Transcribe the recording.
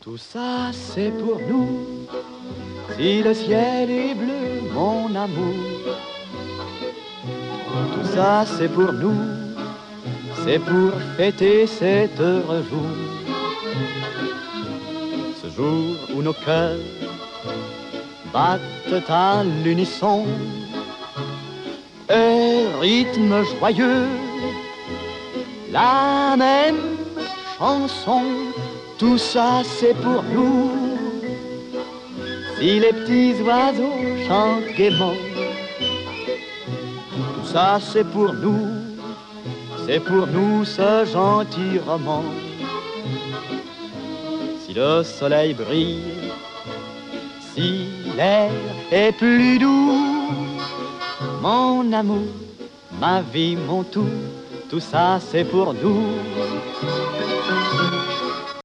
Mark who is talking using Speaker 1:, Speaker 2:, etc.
Speaker 1: Tout ça c'est pour nous, si le ciel est bleu, mon amour. Tout ça c'est pour nous, c'est pour fêter cet heureux jour. Ce jour où nos cœurs battent à l'unisson, et rythme joyeux, la même chanson. Tout ça c'est pour nous, si les petits oiseaux chantent gaiement. Tout ça c'est pour nous ce gentil roman. Si le soleil brille, si l'air est plus doux, mon amour, ma vie, mon tout ça c'est pour nous.